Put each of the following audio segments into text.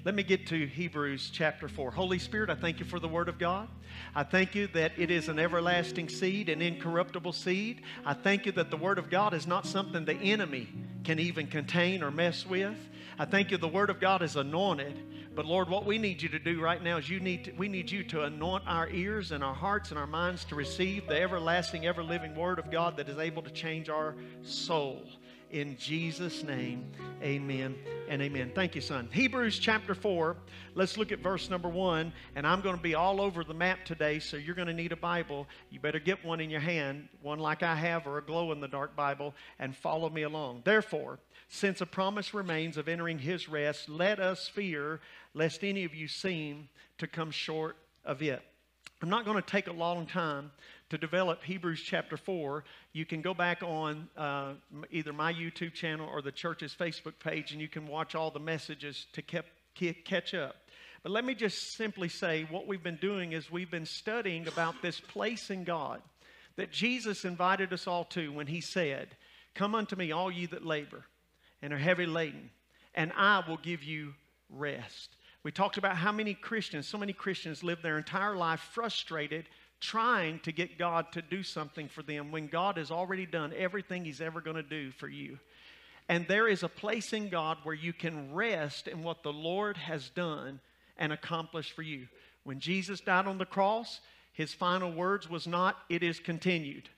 Let me get to Hebrews chapter 4. Holy Spirit, I thank you for the Word of God. I thank you that it is an everlasting seed, an incorruptible seed. I thank you that the Word of God is not something the enemy can even contain or mess with. I thank you the Word of God is anointed. But Lord, what we need you to do right now is we need you to anoint our ears and our hearts and our minds to receive the everlasting, ever-living Word of God that is able to change our soul. In Jesus' name, amen and amen. Thank you, son. Hebrews chapter 4, let's look at verse number 1. And I'm going to be all over the map today, so you're going to need a Bible. You better get one in your hand, one like I have or a glow-in-the-dark Bible, and follow me along. Therefore, since a promise remains of entering His rest, let us fear lest any of you seem to come short of it. I'm not going to take a long time to develop Hebrews chapter 4. You can go back on either my YouTube channel or the church's Facebook page, and you can watch all the messages to catch up. But let me just simply say what we've been doing is we've been studying about this place in God that Jesus invited us all to when He said, "Come unto me, all ye that labor and are heavy laden, and I will give you rest." We talked about how so many Christians live their entire life frustrated, trying to get God to do something for them when God has already done everything He's ever going to do for you. And there is a place in God where you can rest in what the Lord has done and accomplished for you. When Jesus died on the cross, His final words was not, "It is continued."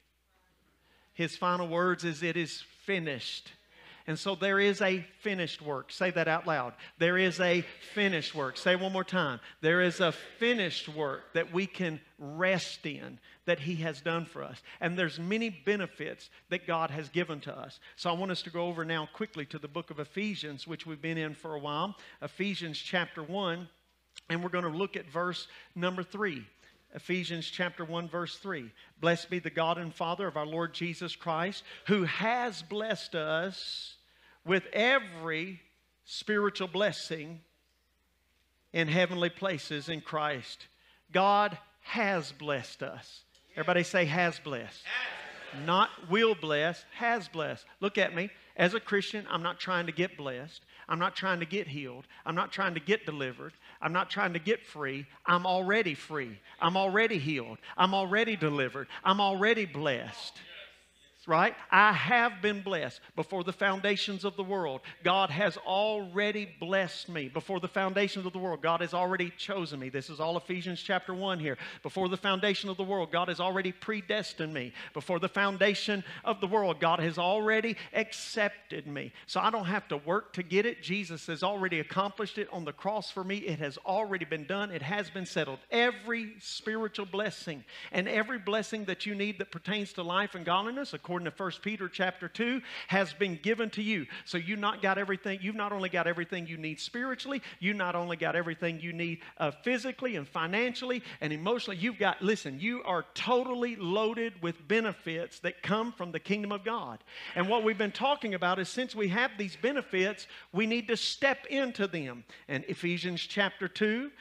His final words is, "It is finished." And so there is a finished work. Say that out loud. There is a finished work. Say it one more time. There is a finished work that we can rest in that He has done for us. And there's many benefits that God has given to us. So I want us to go over now quickly to the book of Ephesians, which we've been in for a while. Ephesians chapter 1, and we're going to look at verse number 3. Ephesians chapter 1, verse 3. Blessed be the God and Father of our Lord Jesus Christ, who has blessed us with every spiritual blessing in heavenly places in Christ. God has blessed us. Everybody say has blessed. Not will bless, has blessed. Look at me. As a Christian, I'm not trying to get blessed. I'm not trying to get healed. I'm not trying to get delivered. I'm not trying to get free. I'm already free. I'm already healed. I'm already delivered. I'm already blessed. Right? I have been blessed before the foundations of the world. God has already blessed me. Before the foundations of the world, God has already chosen me. This is all Ephesians chapter 1 here. Before the foundation of the world, God has already predestined me. Before the foundation of the world, God has already accepted me. So I don't have to work to get it. Jesus has already accomplished it on the cross for me. It has already been done. It has been settled. Every spiritual blessing and every blessing that you need that pertains to life and godliness, according to 1 Peter chapter 2, has been given to you. So you've not only got everything you need spiritually, you not only got everything you need physically and financially and emotionally. You are totally loaded with benefits that come from the kingdom of God. And what we've been talking about is since we have these benefits, we need to step into them. And Ephesians chapter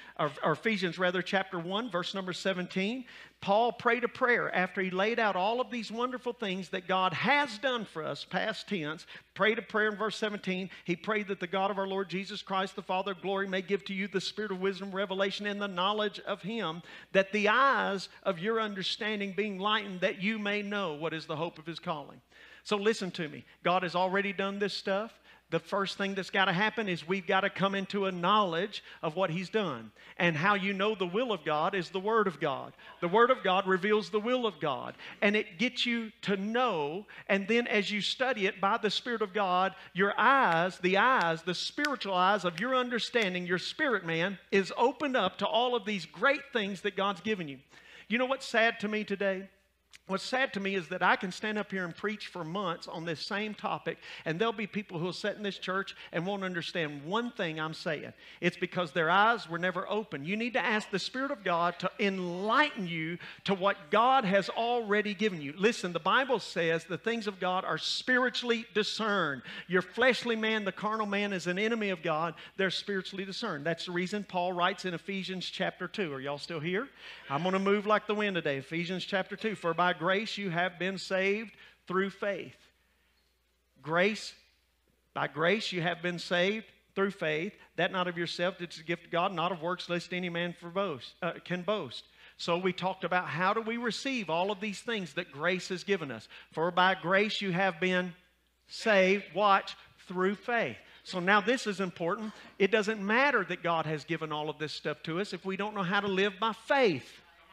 1, verse number 17, Paul prayed a prayer after he laid out all of these wonderful things that God has done for us, past tense. Prayed a prayer in verse 17. He prayed that the God of our Lord Jesus Christ, the Father of glory, may give to you the spirit of wisdom, revelation, and the knowledge of Him, that the eyes of your understanding being lightened, that you may know what is the hope of His calling. So listen to me. God has already done this stuff. The first thing that's got to happen is we've got to come into a knowledge of what He's done. And how you know the will of God is the Word of God. The Word of God reveals the will of God. And it gets you to know, and then as you study it by the Spirit of God, your eyes, the spiritual eyes of your understanding, your spirit man, is opened up to all of these great things that God's given you. You know what's sad to me today? What's sad to me is that I can stand up here and preach for months on this same topic, and there'll be people who will sit in this church and won't understand one thing I'm saying. It's because their eyes were never open. You need to ask the Spirit of God to enlighten you to what God has already given you. Listen, the Bible says the things of God are spiritually discerned. Your fleshly man, the carnal man, is an enemy of God. They're spiritually discerned. That's the reason Paul writes in Ephesians chapter 2. Are y'all still here? I'm going to move like the wind today. Ephesians chapter 2. For by grace you have been saved through faith. By grace you have been saved through faith, that not of yourself, it's a gift of God, not of works, lest any man can boast. So we talked about how do we receive all of these things that grace has given us. For by grace you have been saved, watch, through faith. So now this is important. It doesn't matter that God has given all of this stuff to us if we don't know how to live by faith.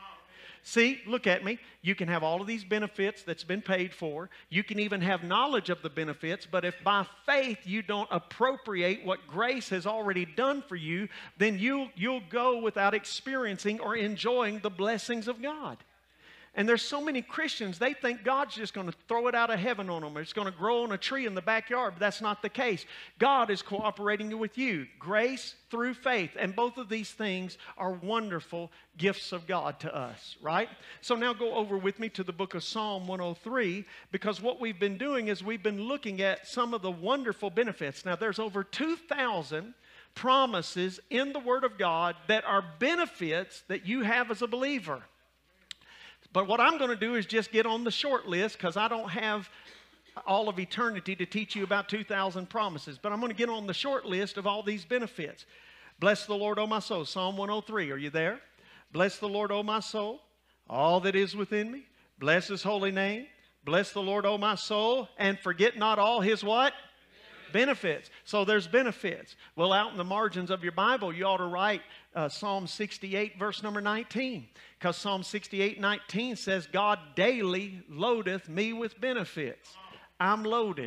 See, look at me. You can have all of these benefits that's been paid for. You can even have knowledge of the benefits, but if by faith you don't appropriate what grace has already done for you, then you'll go without experiencing or enjoying the blessings of God. And there's so many Christians, they think God's just going to throw it out of heaven on them. Or it's going to grow on a tree in the backyard. But that's not the case. God is cooperating with you. Grace through faith. And both of these things are wonderful gifts of God to us, right? So now go over with me to the book of Psalm 103. Because what we've been doing is we've been looking at some of the wonderful benefits. Now there's over 2,000 promises in the Word of God that are benefits that you have as a believer. But what I'm going to do is just get on the short list because I don't have all of eternity to teach you about 2,000 promises. But I'm going to get on the short list of all these benefits. Bless the Lord, O my soul. Psalm 103. Are you there? Bless the Lord, O my soul. All that is within me. Bless His holy name. Bless the Lord, O my soul. And forget not all His what? Benefits. So there's benefits. Well, out in the margins of your Bible, you ought to write Psalm 68, verse number 19. Because Psalm 68, 19 says, God daily loadeth me with benefits. I'm loaded.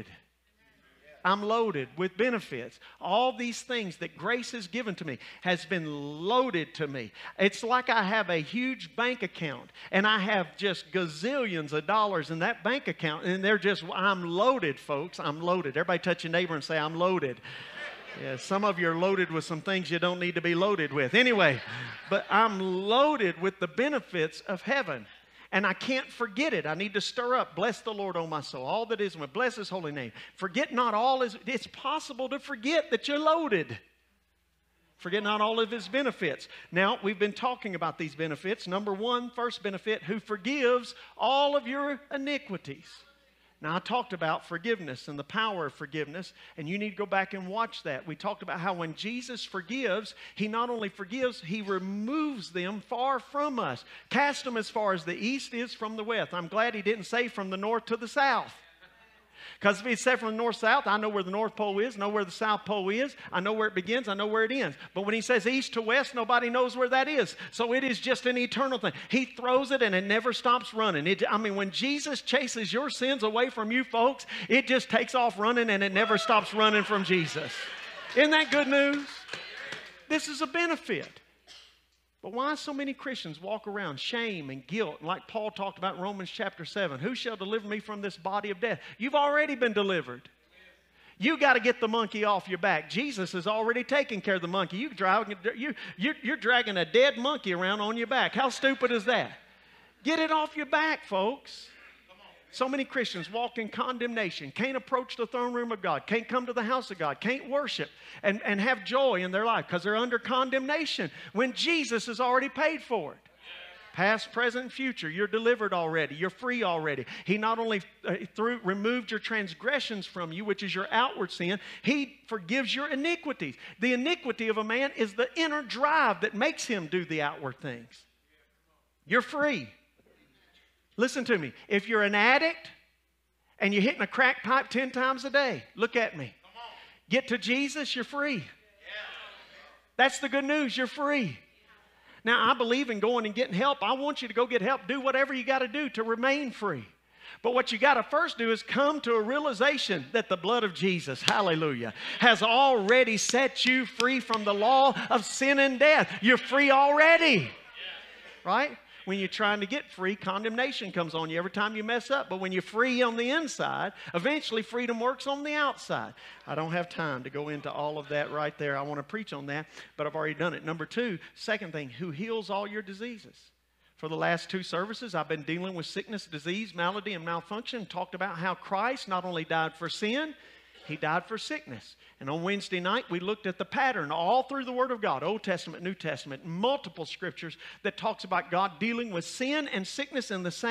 I'm loaded with benefits. All these things that grace has given to me has been loaded to me. It's like I have a huge bank account and I have just gazillions of dollars in that bank account and I'm loaded, folks. I'm loaded. Everybody touch your neighbor and say, I'm loaded. Yeah, some of you are loaded with some things you don't need to be loaded with. Anyway, but I'm loaded with the benefits of heaven. And I can't forget it. I need to stir up. Bless the Lord, O my soul. All that is in me. Bless His holy name. Forget not all His... It's possible to forget that you're loaded. Forget not all of His benefits. Now, we've been talking about these benefits. Number one, first benefit, who forgives all of your iniquities. Now, I talked about forgiveness and the power of forgiveness, and you need to go back and watch that. We talked about how when Jesus forgives, He not only forgives, He removes them far from us. Cast them as far as the east is from the west. I'm glad He didn't say from the north to the south. Because if He said from the north-south, I know where the North Pole is, I know where the South Pole is, I know where it begins, I know where it ends. But when He says east to west, nobody knows where that is. So it is just an eternal thing. He throws it and it never stops running. When Jesus chases your sins away from you folks, it just takes off running and it never stops running from Jesus. Isn't that good news? This is a benefit. But why so many Christians walk around shame and guilt? Like Paul talked about in Romans chapter 7. Who shall deliver me from this body of death? You've already been delivered. You got to get the monkey off your back. Jesus has already taken care of the monkey. You're dragging a dead monkey around on your back. How stupid is that? Get it off your back, folks. So many Christians walk in condemnation, can't approach the throne room of God, can't come to the house of God, can't worship and have joy in their life because they're under condemnation when Jesus has already paid for it. Past, present, future, you're delivered already. You're free already. He not only removed your transgressions from you, which is your outward sin, He forgives your iniquities. The iniquity of a man is the inner drive that makes him do the outward things. You're free. Listen to me. If you're an addict and you're hitting a crack pipe 10 times a day, look at me. Get to Jesus, you're free. That's the good news. You're free. Now, I believe in going and getting help. I want you to go get help. Do whatever you got to do to remain free. But what you got to first do is come to a realization that the blood of Jesus, hallelujah, has already set you free from the law of sin and death. You're free already. Right? When you're trying to get free, condemnation comes on you every time you mess up. But when you're free on the inside, eventually freedom works on the outside. I don't have time to go into all of that right there. I want to preach on that, but I've already done it. Number two, second thing, who heals all your diseases. For the last two services, I've been dealing with sickness, disease, malady, and malfunction. Talked about how Christ not only died for sin, He died for sickness. And on Wednesday night, we looked at the pattern all through the Word of God, Old Testament, New Testament, multiple scriptures that talks about God dealing with sin and sickness in the same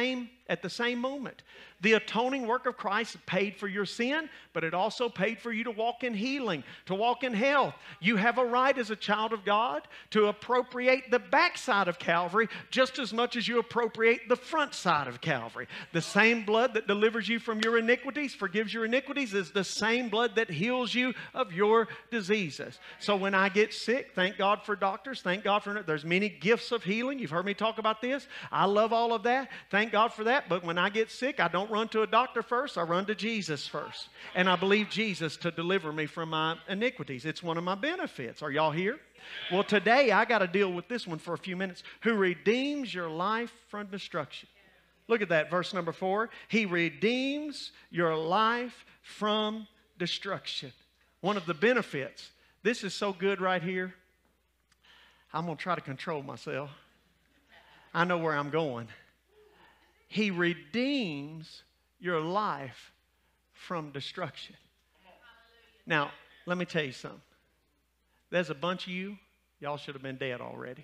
at the same moment. The atoning work of Christ paid for your sin, but it also paid for you to walk in healing, to walk in health. You have a right as a child of God to appropriate the backside of Calvary just as much as you appropriate the front side of Calvary. The same blood that delivers you from your iniquities, forgives your iniquities, is the same blood that heals you of your diseases. So when I get sick, thank God for doctors, thank God for, there's many gifts of healing. You've heard me talk about this. I love all of that. Thank God for that. But when I get sick, I don't run to a doctor first. I run to Jesus first. And I believe Jesus to deliver me from my iniquities. It's one of my benefits. Are y'all here? Well, today I got to deal with this one for a few minutes. Who redeems your life from destruction. Look at that, verse number 4. He redeems your life from destruction. One of the benefits. This is so good right here. I'm going to try to control myself. I know where I'm going. He redeems your life from destruction. Now, let me tell you something. There's a bunch of you, y'all should have been dead already.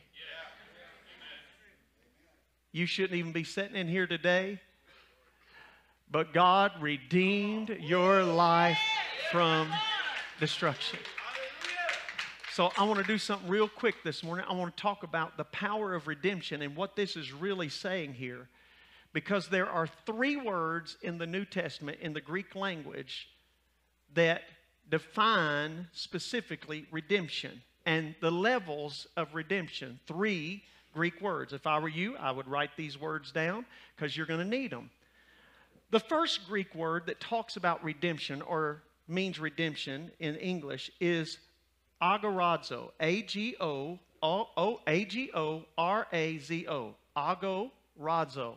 You shouldn't even be sitting in here today. But God redeemed your life from destruction. So I want to do something real quick this morning. I want to talk about the power of redemption and what this is really saying here. Because there are 3 words in the New Testament in the Greek language that define specifically redemption and the levels of redemption. 3 Greek words. If I were you, I would write these words down because you're going to need them. The first Greek word that talks about redemption or means redemption in English is agorazo. A-G-O-R-A-Z-O. Agorazo.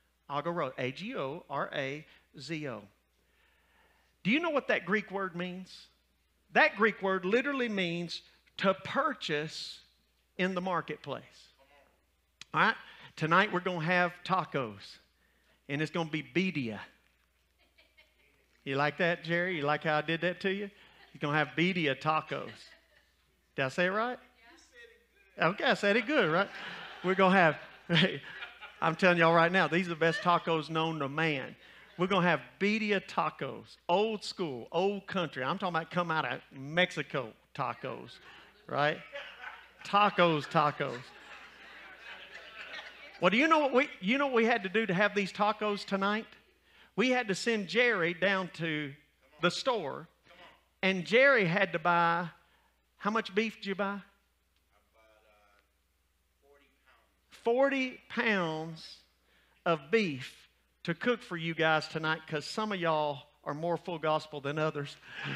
A-G-O-R-A-Z-O. Do you know what that Greek word means? That Greek word literally means to purchase in the marketplace. All right? Tonight we're going to have tacos. And it's going to be birria. You like that, Jerry? You like how I did that to you? You're going to have birria tacos. Did I say it right? Okay, I said it good, right? We're going to have, I'm telling y'all right now, these are the best tacos known to man. We're going to have birria tacos, old school, old country. I'm talking about come out of Mexico tacos, right? Tacos. Well, do you know what we had to do to have these tacos tonight? We had to send Jerry down to the store, and Jerry had to buy, how much beef did you buy? About 40 pounds. 40 pounds of beef to cook for you guys tonight because some of y'all are more full gospel than others.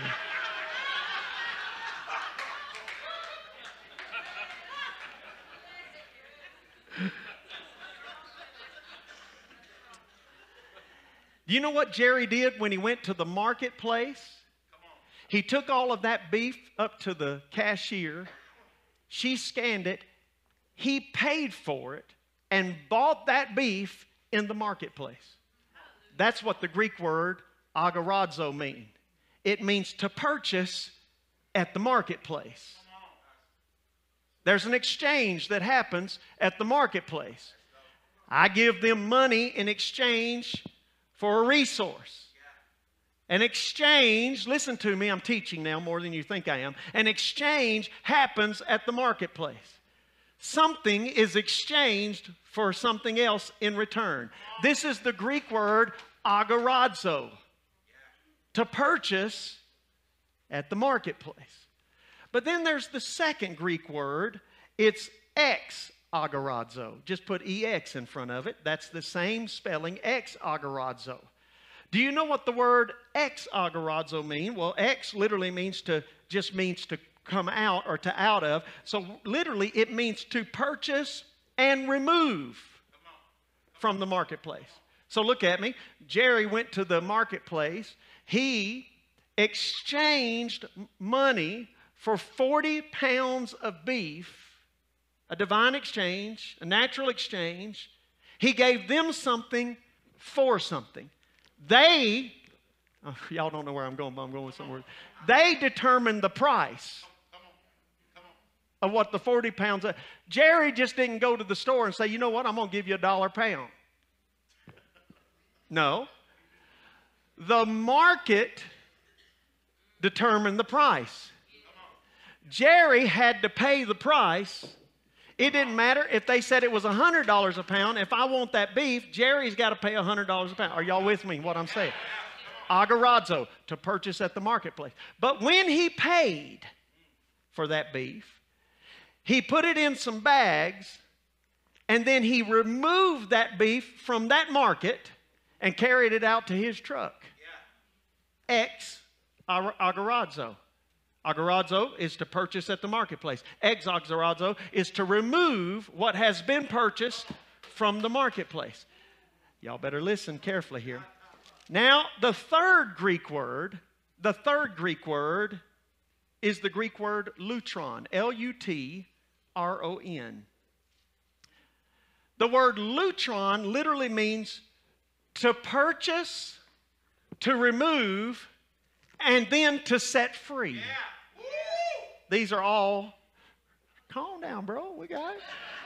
Do you know what Jerry did when he went to the marketplace? He took all of that beef up to the cashier. She scanned it. He paid for it and bought that beef in the marketplace. That's what the Greek word agorazo means. It means to purchase at the marketplace. There's an exchange that happens at the marketplace. I give them money in exchange for a resource. An exchange, listen to me, I'm teaching now more than you think I am. An exchange happens at the marketplace. Something is exchanged for something else in return. This is the Greek word agorazo. To purchase at the marketplace. But then there's the second Greek word. It's ex-agorazo. Just put EX in front of it. That's the same spelling, ex-agorazo. Do you know what the word ex-agorazo means? Well, ex literally means to come out or to out of. So literally it means to purchase and remove from the marketplace. So look at me. Jerry went to the marketplace. He exchanged money for 40 pounds of beef, a divine exchange, a natural exchange. He gave them something for something. They, y'all don't know where I'm going, but I'm going somewhere. They determined the price of what the 40 pounds are. Jerry just didn't go to the store and say, you know what, I'm going to give you $1 a pound. No. The market determined the price. Jerry had to pay the price. It didn't matter if they said it was $100 a pound. If I want that beef, Jerry's got to pay $100 a pound. Are y'all with me what I'm saying? Agorazo, to purchase at the marketplace. But when he paid for that beef, he put it in some bags, and then he removed that beef from that market and carried it out to his truck. Ex agorazo. Agorazo is to purchase at the marketplace. Ex agorazo is to remove what has been purchased from the marketplace. Y'all better listen carefully here. Now, the third Greek word is the Greek word lutron, L-U-T-R-O-N. The word lutron literally means to purchase, to remove, and then to set free. These are all, calm down, bro, we got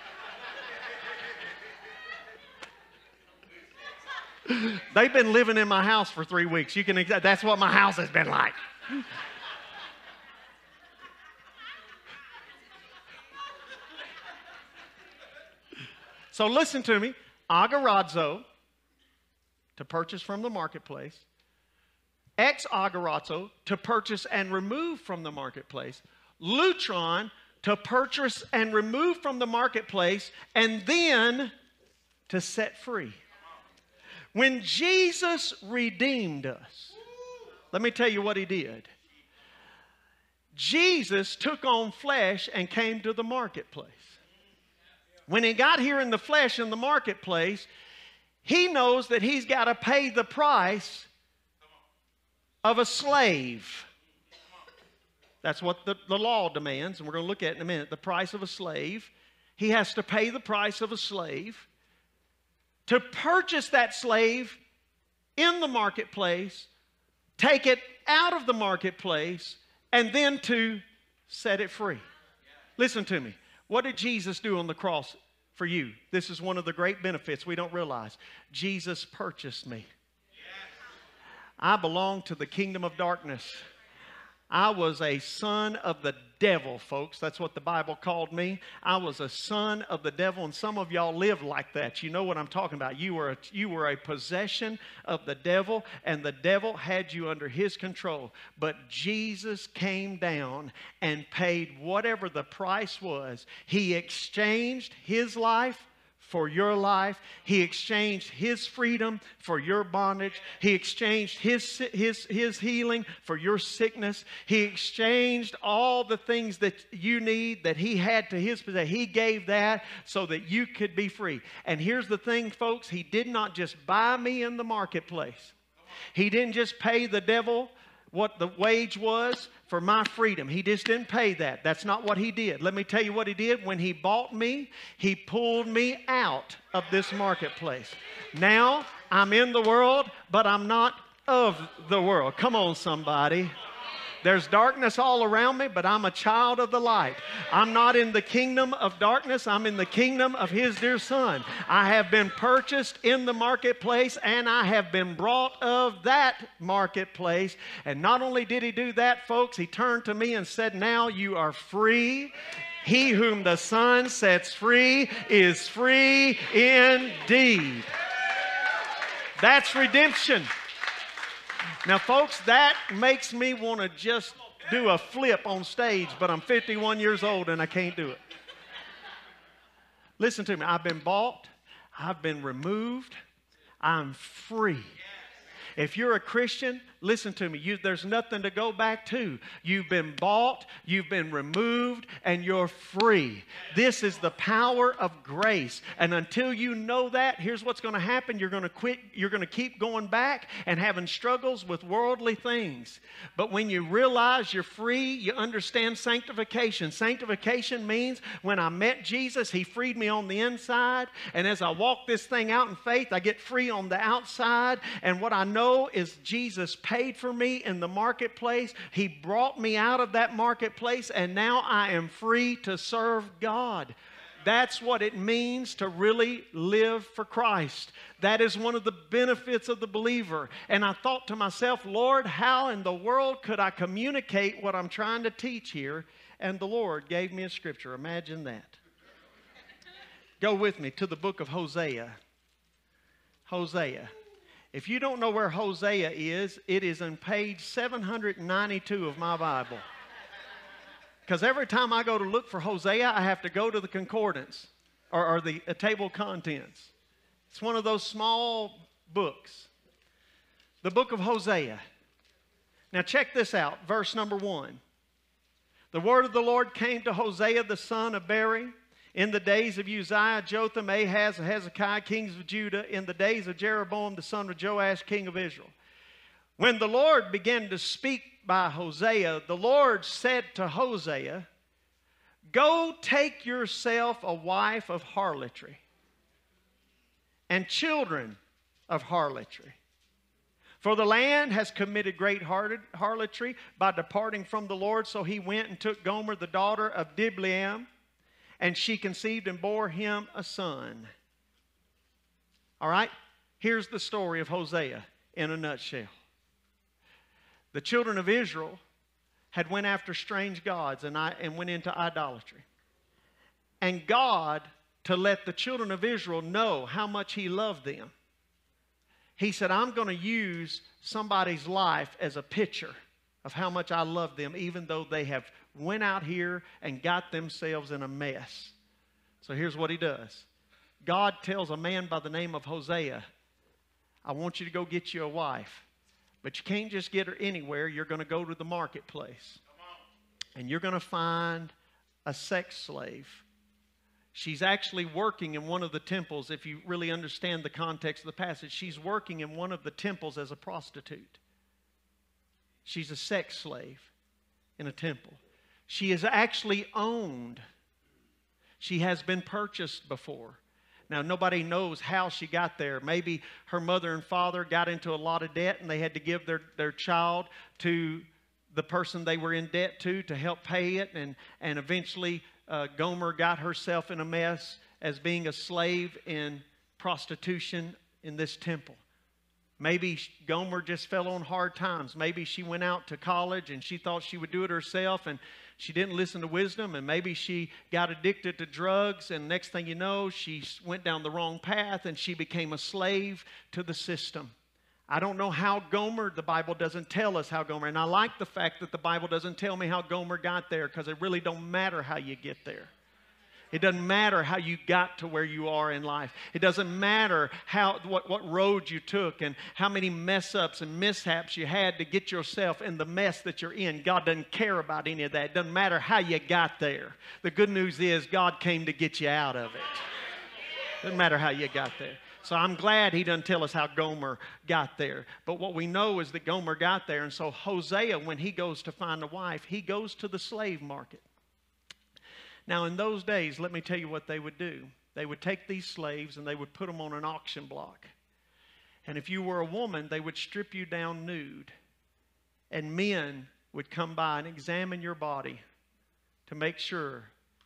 it. They've been living in my house for 3 weeks. That's what my house has been like. So listen to me. Agorazo, to purchase from the marketplace. Ex agorazo, to purchase and remove from the marketplace. Lutron, to purchase and remove from the marketplace, and then to set free. When Jesus redeemed us, let me tell you what he did. Jesus took on flesh and came to the marketplace. When he got here in the flesh in the marketplace, he knows that he's got to pay the price of a slave. That's what the law demands, and we're going to look at it in a minute. The price of a slave. He has to pay the price of a slave. To purchase that slave in the marketplace, take it out of the marketplace, and then to set it free. Listen to me. What did Jesus do on the cross for you? This is one of the great benefits we don't realize. Jesus purchased me. I belong to the kingdom of darkness. I was a son of the devil, folks. That's what the Bible called me. I was a son of the devil, and some of y'all live like that. You know what I'm talking about. You were a possession of the devil, and the devil had you under his control. But Jesus came down and paid whatever the price was. He exchanged his life for your life. He exchanged his freedom for your bondage. He exchanged his healing for your sickness. He exchanged all the things that you need that he had to his possession. He gave that so that you could be free. And here's the thing, folks. He did not just buy me in the marketplace. He didn't just pay the devil what the wage was for my freedom. He just didn't pay that. That's not what he did. Let me tell you what he did. When he bought me, he pulled me out of this marketplace. Now, I'm in the world, but I'm not of the world. Come on, somebody. There's darkness all around me, but I'm a child of the light. I'm not in the kingdom of darkness. I'm in the kingdom of his dear son. I have been purchased in the marketplace, and I have been brought of that marketplace. And not only did he do that, folks, he turned to me and said, now you are free. He whom the Son sets free is free indeed. That's redemption. Now, folks, that makes me want to just do a flip on stage, but I'm 51 years old and I can't do it. Listen to me. I've been bought. I've been removed. I'm free. If you're a Christian, listen to me. There's nothing to go back to. You've been bought, you've been removed, and you're free. This is the power of grace. And until you know that, here's what's going to happen. You're going to quit. You're going to keep going back and having struggles with worldly things. But when you realize you're free, you understand sanctification. Sanctification means when I met Jesus, he freed me on the inside. And as I walk this thing out in faith, I get free on the outside. And what I know is Jesus paid for me in the marketplace. He brought me out of that marketplace, and now I am free to serve God. That's what it means to really live for Christ. That is one of the benefits of the believer. And I thought to myself, Lord, how in the world could I communicate what I'm trying to teach here? And the Lord gave me a scripture. Imagine that. Go with me to the book of Hosea. Hosea. If you don't know where Hosea is, it is on page 792 of my Bible. Because every time I go to look for Hosea, I have to go to the concordance or the table of contents. It's one of those small books. The book of Hosea. Now check this out, verse number 1. The word of the Lord came to Hosea the son of Beeri in the days of Uzziah, Jotham, Ahaz, and Hezekiah, kings of Judah, in the days of Jeroboam the son of Joash, king of Israel. When the Lord began to speak by Hosea, the Lord said to Hosea, "Go take yourself a wife of harlotry and children of harlotry. For the land has committed great harlotry by departing from the Lord." So he went and took Gomer, the daughter of Diblaim, and she conceived and bore him a son. All right, here's the story of Hosea in a nutshell. The children of Israel had went after strange gods and went into idolatry. And God, to let the children of Israel know how much He loved them, He said, I'm going to use somebody's life as a picture of how much I love them, even though they have went out here and got themselves in a mess. So here's what He does. God tells a man by the name of Hosea, I want you to go get you a wife. But you can't just get her anywhere. You're going to go to the marketplace. And you're going to find a sex slave. She's actually working in one of the temples. If you really understand the context of the passage, she's working in one of the temples as a prostitute. She's a sex slave in a temple. She is actually owned. She has been purchased before. Now, nobody knows how she got there. Maybe her mother and father got into a lot of debt and they had to give their child to the person they were in debt to help pay it. And eventually, Gomer got herself in a mess as being a slave in prostitution in this temple. Maybe Gomer just fell on hard times. Maybe she went out to college and she thought she would do it herself and she didn't listen to wisdom, and maybe she got addicted to drugs, and next thing you know, she went down the wrong path and she became a slave to the system. I don't know how Gomer, the Bible doesn't tell us how Gomer, and I like the fact that the Bible doesn't tell me how Gomer got there, because it really don't matter how you get there. It doesn't matter how you got to where you are in life. It doesn't matter what road you took and how many mess-ups and mishaps you had to get yourself in the mess that you're in. God doesn't care about any of that. It doesn't matter how you got there. The good news is God came to get you out of it. Doesn't matter how you got there. So I'm glad He doesn't tell us how Gomer got there. But what we know is that Gomer got there. And so Hosea, when he goes to find a wife, he goes to the slave market. Now, in those days, let me tell you what they would do. They would take these slaves and they would put them on an auction block. And if you were a woman, they would strip you down nude. And men would come by and examine your body to make sure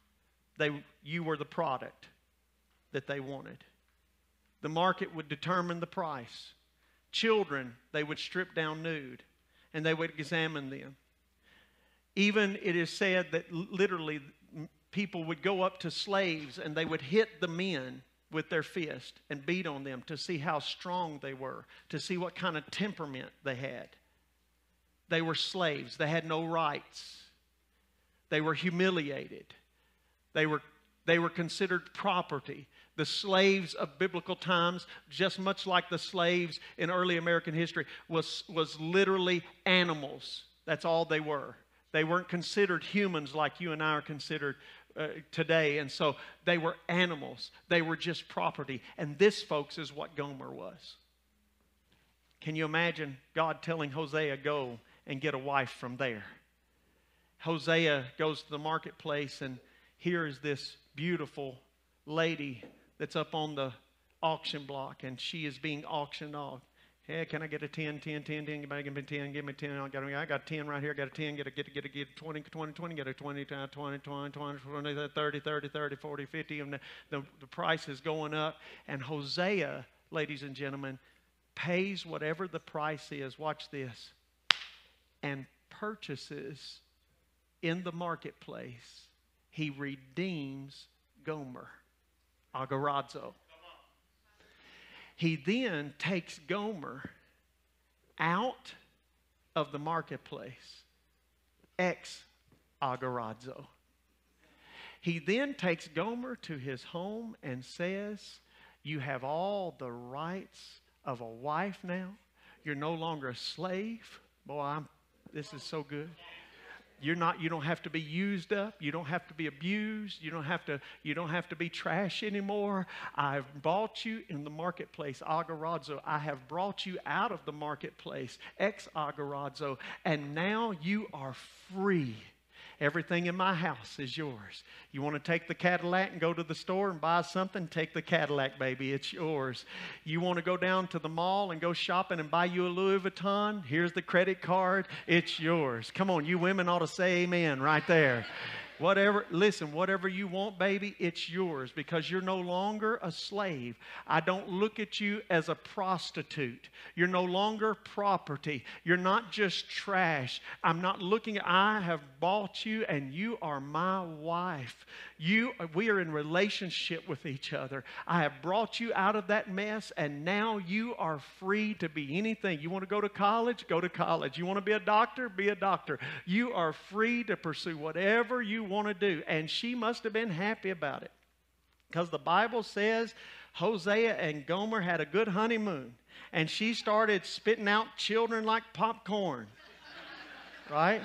you were the product that they wanted. The market would determine the price. Children, they would strip down nude and they would examine them. Even it is said that literally people would go up to slaves and they would hit the men with their fist and beat on them to see how strong they were, to see what kind of temperament they had. They were slaves. They had no rights. They were humiliated. They were considered property. The slaves of biblical times, just much like the slaves in early American history, was literally animals. That's all they were. They weren't considered humans like you and I are considered today. And so they were animals. They were just property. And this, folks, is what Gomer was. Can you imagine God telling Hosea, go and get a wife from there? Hosea goes to the marketplace, and here is this beautiful lady that's up on the auction block, and she is being auctioned off. Hey, can I get a 10, 10, 10, 10? Give me 10, give me 10. I got 10 right here. I got a 10, get 20, 20, 20, get a 20, 20, 20, 20, 20, 30, 30, 30, 40, 50. And the price is going up. And Hosea, ladies and gentlemen, pays whatever the price is. Watch this. And purchases in the marketplace. He redeems Gomer, agorazo. He then takes Gomer out of the marketplace, ex-agorazo. He then takes Gomer to his home and says, you have all the rights of a wife now. You're no longer a slave. Boy, this is so good. You don't have to be used up. You don't have to be abused. You don't have to be trash anymore. I've bought you in the marketplace, agorazo. I have brought you out of the marketplace, ex-agorazo, and now you are free. Everything in my house is yours. You want to take the Cadillac and go to the store and buy something? Take the Cadillac, baby. It's yours. You want to go down to the mall and go shopping and buy you a Louis Vuitton? Here's the credit card. It's yours. Come on, you women ought to say amen right there. Whatever you want, baby, it's yours because you're no longer a slave. I don't look at you as a prostitute. You're no longer property. You're not just trash. I have bought you and you are my wife. We are in relationship with each other. I have brought you out of that mess and now you are free to be anything. You want to go to college? Go to college. You want to be a doctor? Be a doctor. You are free to pursue whatever you want to do. And she must have been happy about it because the Bible says Hosea and Gomer had a good honeymoon and she started spitting out children like popcorn. Right?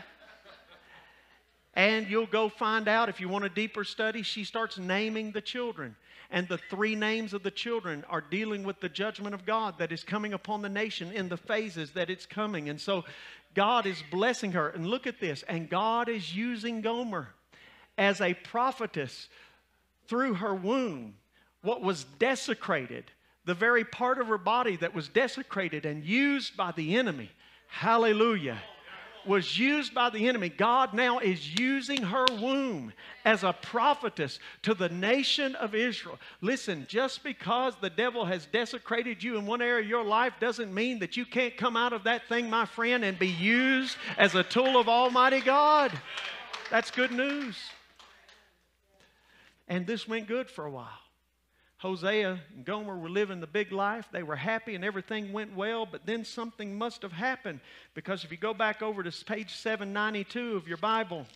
And you'll go find out if you want a deeper study, she starts naming the children. And the 3 names of the children are dealing with the judgment of God that is coming upon the nation in the phases that it's coming. And so God is blessing her. And look at this. And God is using Gomer as a prophetess through her womb. What was desecrated, the very part of her body that was desecrated and used by the enemy. Hallelujah. Was used by the enemy. God now is using her womb as a prophetess to the nation of Israel. Listen, just because the devil has desecrated you in one area of your life doesn't mean that you can't come out of that thing, my friend, and be used as a tool of Almighty God. That's good news. And this went good for a while. Hosea and Gomer were living the big life. They were happy and everything went well, but then something must have happened because if you go back over to page 792 of your Bible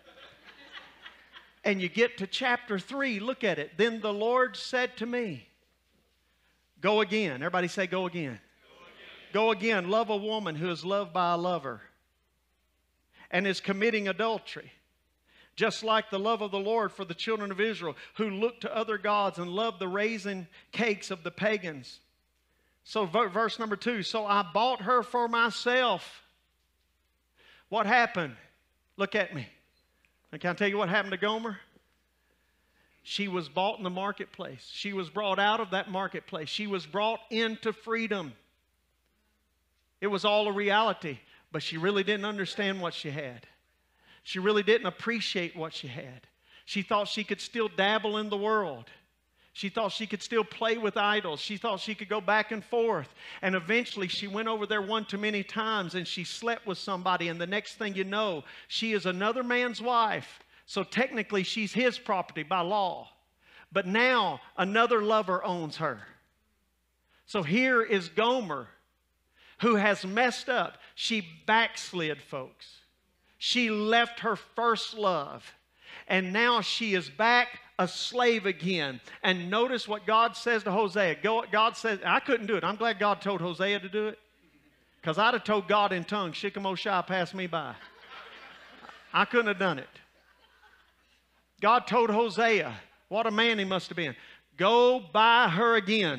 and you get to chapter 3, look at it. Then the Lord said to me, go again. Everybody say go again. Go again. Love a woman who is loved by a lover and is committing adultery. Just like the love of the Lord for the children of Israel who looked to other gods and loved the raisin cakes of the pagans. So verse number 2, so I bought her for myself. What happened? Look at me. And can I tell you what happened to Gomer? She was bought in the marketplace. She was brought out of that marketplace. She was brought into freedom. It was all a reality, but she really didn't understand what she had. She really didn't appreciate what she had. She thought she could still dabble in the world. She thought she could still play with idols. She thought she could go back and forth. And eventually she went over there one too many times and she slept with somebody. And the next thing you know, she is another man's wife. So technically she's his property by law. But now another lover owns her. So here is Gomer who has messed up. She backslid, folks. She left her first love. And now she is back a slave again. And notice what God says to Hosea. God says, I couldn't do it. I'm glad God told Hosea to do it. Because I'd have told God in tongues, Shikamo-Shai, pass me by. I couldn't have done it. God told Hosea, what a man he must have been. Go buy her again.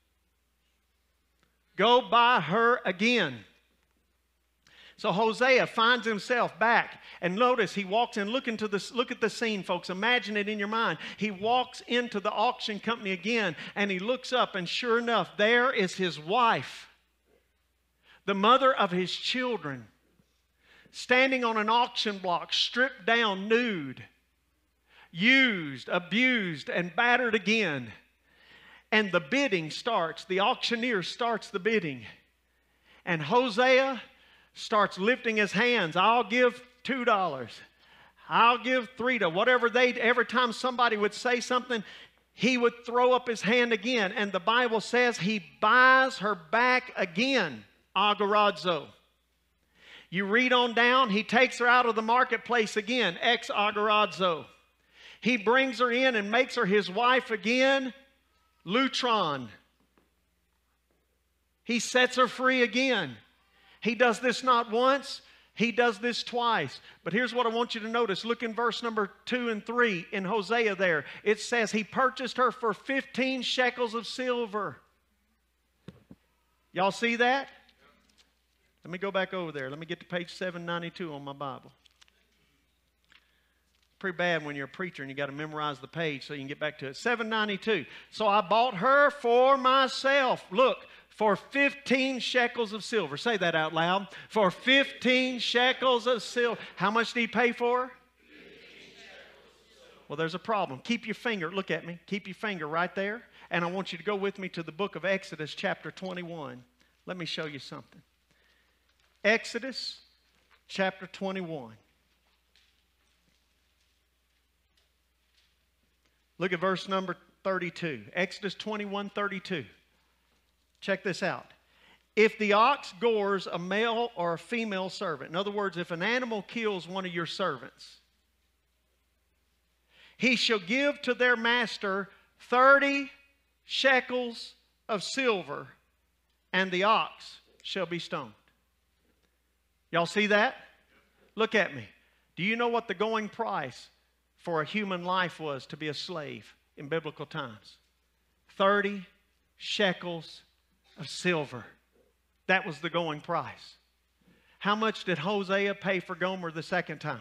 Go buy her again. So Hosea finds himself back. And notice he walks in. Look at the scene, folks. Imagine it in your mind. He walks into the auction company again. And he looks up. And sure enough, there is his wife. the mother of his children, standing on an auction block, stripped down, nude, used, abused, and battered again. And the bidding starts. The auctioneer starts the bidding. And Hosea starts lifting his hands. I'll give $2. I'll give $3. Whatever every time somebody would say something, he would throw up his hand again. And the Bible says he buys her back again. Agorazo. You read on down, he takes her out of the marketplace again. Ex agorazo. He brings her in and makes her his wife again. Lutron. He sets her free again. He does this not once, he does this twice. But here's what I want you to notice. Look in verse number 2 and 3 in Hosea there. It says he purchased her for 15 shekels of silver. Y'all see that? Let me go back over there. Let me get to page 792 on my Bible. Pretty bad when you're a preacher and you got to memorize the page so you can get back to it. 792. So I bought her for myself. Look, for 15 shekels of silver. Say that out loud. For 15 shekels of silver. How much did he pay for her? Well, there's a problem. Keep your finger, look at me. Keep your finger right there. And I want you to go with me to the book of Exodus chapter 21. Let me show you something. Exodus chapter 21. Look at verse number 32. Exodus 21:32. Check this out. If the ox gores a male or a female servant, in other words, if an animal kills one of your servants, he shall give to their master 30 shekels of silver, and the ox shall be stoned. Y'all see that? Look at me. Do you know what the going price for a human life was to be a slave in biblical times? 30 shekels of silver. That was the going price. How much did Hosea pay for Gomer the second time?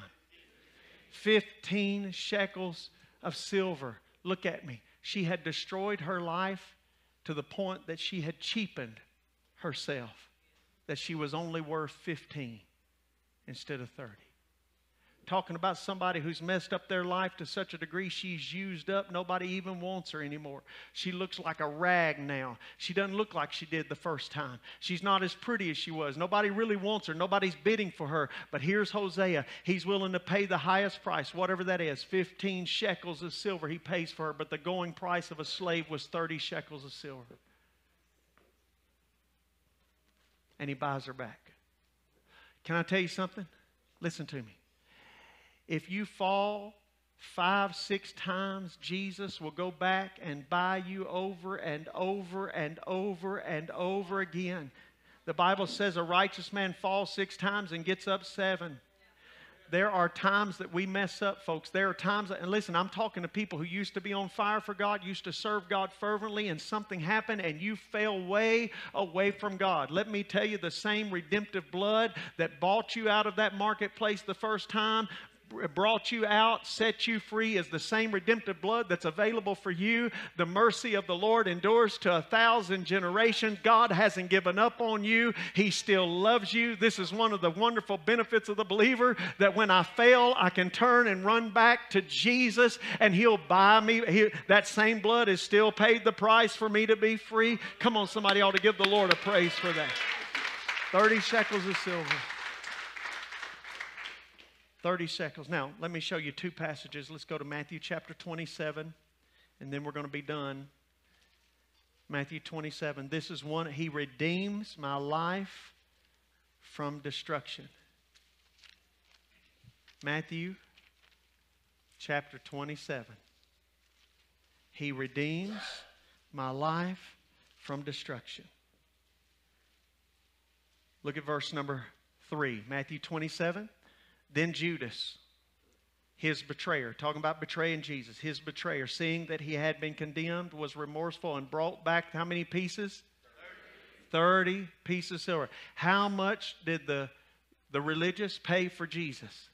15 shekels of silver. Look at me. She had destroyed her life to the point that she had cheapened herself, that she was only worth 15 instead of 30. Talking about somebody who's messed up their life to such a degree she's used up. Nobody even wants her anymore. She looks like a rag now. She doesn't look like she did the first time. She's not as pretty as she was. Nobody really wants her. Nobody's bidding for her. But here's Hosea. He's willing to pay the highest price, whatever that is. 15 shekels of silver he pays for her. But the going price of a slave was 30 shekels of silver. And he buys her back. Can I tell you something? Listen to me. If you fall 5, 6 times, Jesus will go back and buy you over and over and over and over again. The Bible says a righteous man falls 6 times and gets up 7. There are times that we mess up, folks. There are times, and listen, I'm talking to people who used to be on fire for God, used to serve God fervently, and something happened and you fell way away from God. Let me tell you, the same redemptive blood that bought you out of that marketplace the first time, brought you out, set you free, is the same redemptive blood that's available for you. The mercy of the Lord endures to 1,000 generations. God hasn't given up on you. He still loves you. This is one of the wonderful benefits of the believer, that when I fail, I can turn and run back to Jesus and He'll buy me. That same blood has still paid the price for me to be free. Come on, somebody ought to give the Lord a praise for that. 30 shekels of silver. 30 shekels. Now, let me show you 2 passages. Let's go to Matthew chapter 27, and then we're going to be done. Matthew 27. This is one. He redeems my life from destruction. Matthew chapter 27. He redeems my life from destruction. Look at verse number 3. Matthew 27. Then Judas, his betrayer, talking about betraying Jesus, his betrayer, seeing that he had been condemned, was remorseful and brought back how many pieces? 30 pieces of silver. How much did the religious pay for Jesus?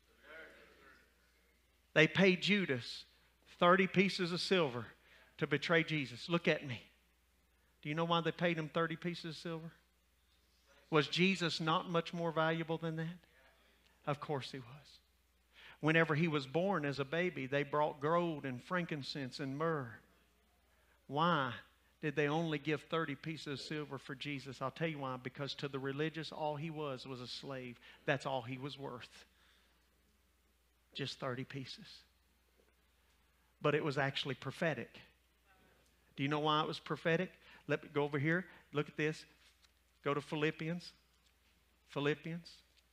They paid Judas 30 pieces of silver to betray Jesus. Look at me. Do you know why they paid him 30 pieces of silver? Was Jesus not much more valuable than that? Of course he was. Whenever he was born as a baby, they brought gold and frankincense and myrrh. Why did they only give 30 pieces of silver for Jesus? I'll tell you why. Because to the religious, all he was a slave. That's all he was worth. Just 30 pieces. But it was actually prophetic. Do you know why it was prophetic? Let me go over here. Look at this. Go to Philippians. Philippians.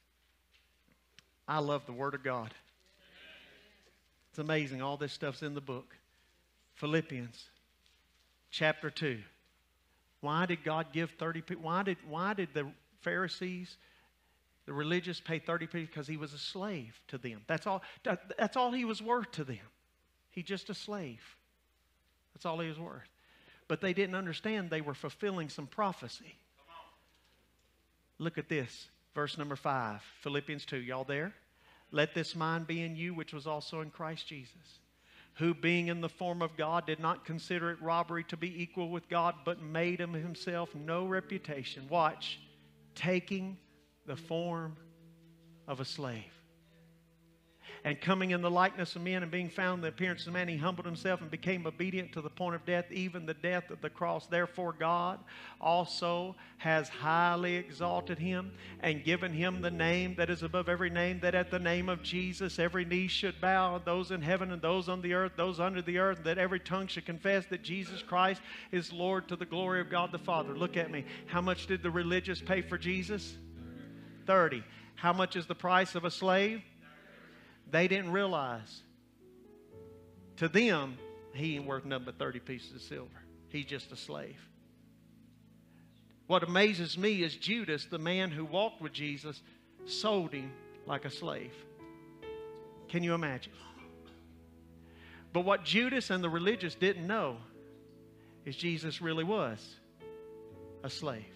I love the Word of God. It's amazing. All this stuff's in the book. Philippians chapter 2. Why did God give 30 people? Why did the Pharisees, the religious, pay 30 people? Because he was a slave to them. That's all he was worth to them. He's just a slave. That's all he was worth. But they didn't understand they were fulfilling some prophecy. Look at this. Verse number 5. Philippians 2. Y'all there? Let this mind be in you, which was also in Christ Jesus, who being in the form of God did not consider it robbery to be equal with God, but made him himself no reputation. Watch. Taking the form of a slave. And coming in the likeness of men and being found in the appearance of man, he humbled himself and became obedient to the point of death, even the death of the cross. Therefore God also has highly exalted him and given him the name that is above every name, that at the name of Jesus every knee should bow, those in heaven and those on the earth, those under the earth, that every tongue should confess that Jesus Christ is Lord, to the glory of God the Father. Look at me. How much did the religious pay for Jesus? 30. How much is the price of a slave? They didn't realize. To them, he ain't worth nothing but 30 pieces of silver. He's just a slave. What amazes me is Judas, the man who walked with Jesus, sold him like a slave. Can you imagine? But what Judas and the religious didn't know is Jesus really was a slave.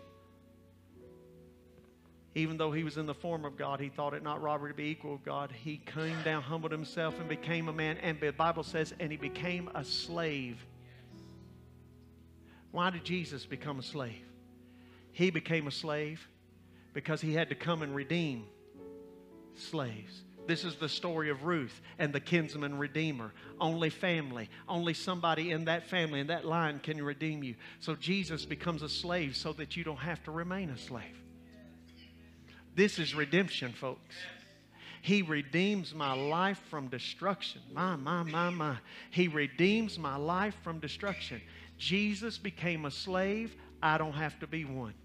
Even though he was in the form of God, he thought it not robbery to be equal with God. He came down, humbled himself, and became a man. And the Bible says, and he became a slave. Why did Jesus become a slave? He became a slave because he had to come and redeem slaves. This is the story of Ruth and the kinsman redeemer. Only family, only somebody in that family, in that line can redeem you. So Jesus becomes a slave so that you don't have to remain a slave. This is redemption, folks. He redeems my life from destruction. My. He redeems my life from destruction. Jesus became a slave. I don't have to be one.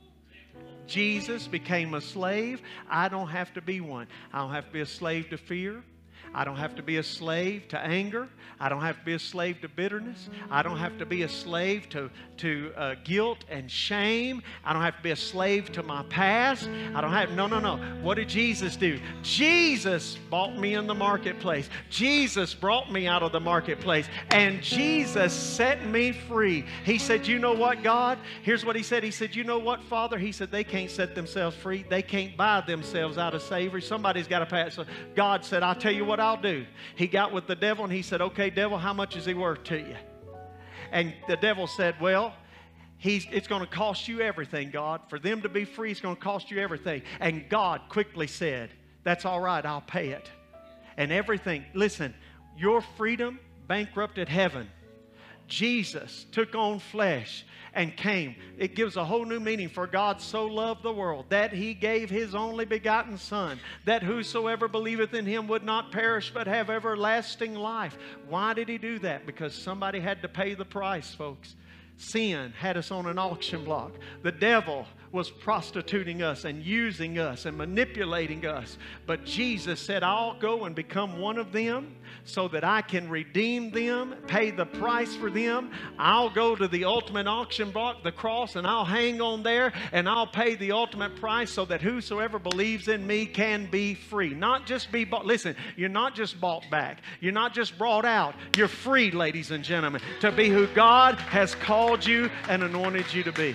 Jesus became a slave. I don't have to be one. I don't have to be a slave to fear. I don't have to be a slave to anger. I don't have to be a slave to bitterness. I don't have to be a slave to guilt and shame. I don't have to be a slave to my past. I don't have, no. What did Jesus do? Jesus bought me in the marketplace. Jesus brought me out of the marketplace. And Jesus set me free. He said, you know what, God? Here's what he said. He said, you know what, Father? He said, they can't set themselves free. They can't buy themselves out of slavery. Somebody's got to pay it. So God said, I'll tell you what I'll do. He got with the devil and he said, okay, devil, how much is he worth to you? And the devil said, well, it's going to cost you everything, God. For them to be free, it's going to cost you everything. And God quickly said, that's all right, I'll pay it. And everything, listen, your freedom bankrupted heaven. Jesus took on flesh and came. It gives a whole new meaning. For God so loved the world that he gave his only begotten Son, that whosoever believeth in him would not perish but have everlasting life. Why did he do that? Because somebody had to pay the price, folks. Sin had us on an auction block. The devil was prostituting us and using us and manipulating us. But Jesus said, I'll go and become one of them so that I can redeem them, pay the price for them. I'll go to the ultimate auction block, the cross, and I'll hang on there and I'll pay the ultimate price so that whosoever believes in me can be free. Not just be bought. Listen, you're not just bought back. You're not just brought out. You're free, ladies and gentlemen, to be who God has called you and anointed you to be.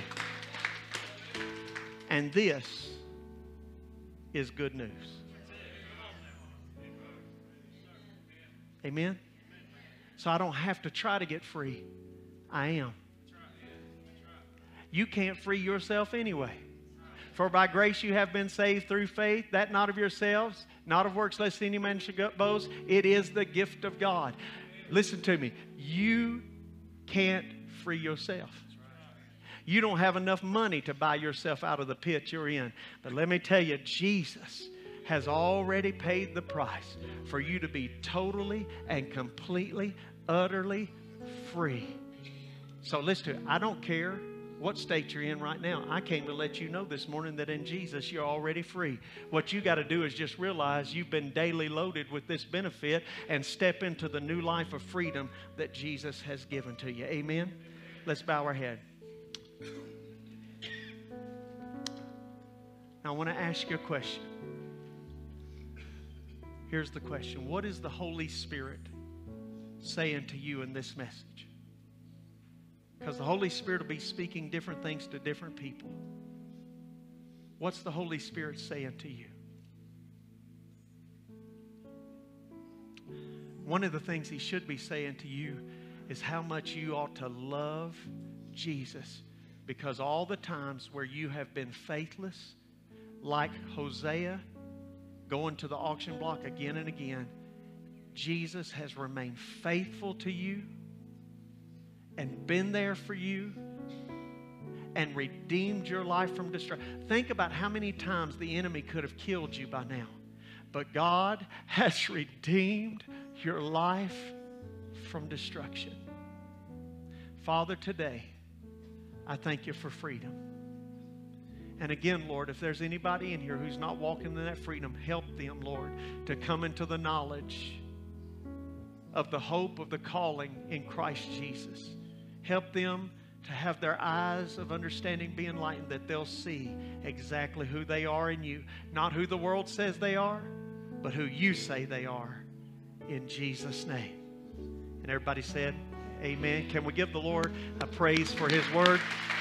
And this is good news. Amen? So I don't have to try to get free. I am. You can't free yourself anyway. For by grace you have been saved through faith, that not of yourselves, not of works, lest any man should boast. It is the gift of God. Listen to me. You can't free yourself. You don't have enough money to buy yourself out of the pit you're in. But let me tell you, Jesus has already paid the price for you to be totally and completely, utterly free. So listen to it. I don't care what state you're in right now. I came to let you know this morning that in Jesus you're already free. What you got to do is just realize you've been daily loaded with this benefit and step into the new life of freedom that Jesus has given to you. Amen? Let's bow our head. Now I want to ask you a question. Here's the question. What is the Holy Spirit saying to you in this message? Because the Holy Spirit will be speaking different things to different people. What's the Holy Spirit saying to you? One of the things He should be saying to you is how much you ought to love Jesus, because all the times where you have been faithless, like Hosea going to the auction block again and again, Jesus has remained faithful to you and been there for you and redeemed your life from destruction. Think about how many times the enemy could have killed you by now. But God has redeemed your life from destruction. Father, today, I thank you for freedom. And again, Lord, if there's anybody in here who's not walking in that freedom, help them, Lord, to come into the knowledge of the hope of the calling in Christ Jesus. Help them to have their eyes of understanding be enlightened, that they'll see exactly who they are in you. Not who the world says they are, but who you say they are. In Jesus' name. And everybody said, amen. Can we give the Lord a praise for His word?